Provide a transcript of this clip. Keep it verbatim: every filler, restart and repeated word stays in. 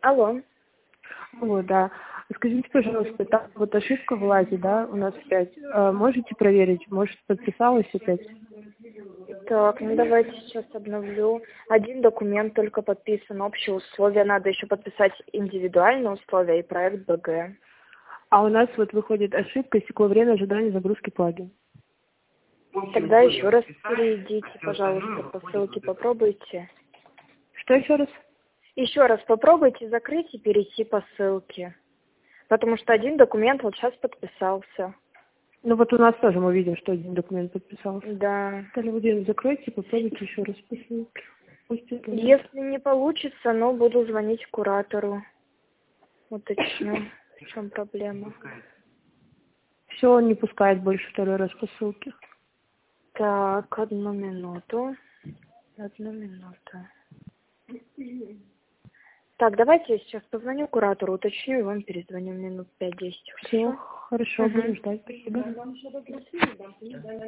Алло. Алло, да. Скажите, пожалуйста, там вот ошибка в ЛАЗе, да, у нас опять. А, можете проверить? Может, подписалась опять? Так, ну давайте сейчас обновлю. Один документ только подписан, общие условия. Надо еще подписать индивидуальные условия и проект БГ. А у нас вот выходит ошибка, истекло время ожидания загрузки плагина. Тогда еще раз перейдите, пожалуйста, по ссылке, попробуйте. Что еще раз? Еще раз попробуйте закрыть и перейти по ссылке. Потому что один документ вот сейчас подписался. Ну вот у нас тоже мы видим, что один документ подписался. Да. Наталья Владимировна, закройте, попробуйте еще раз по ссылке. Пусть это будет. Если не получится, ну, буду звонить куратору. Уточню, в чем проблема. Все, он не пускает больше второй раз по ссылке. Так, одну минуту. Одну минуту. Так, давайте я сейчас позвоню куратору, уточню и вам перезвоню минут пять-десять. Все, хорошо, Угу. будем ждать. Спасибо.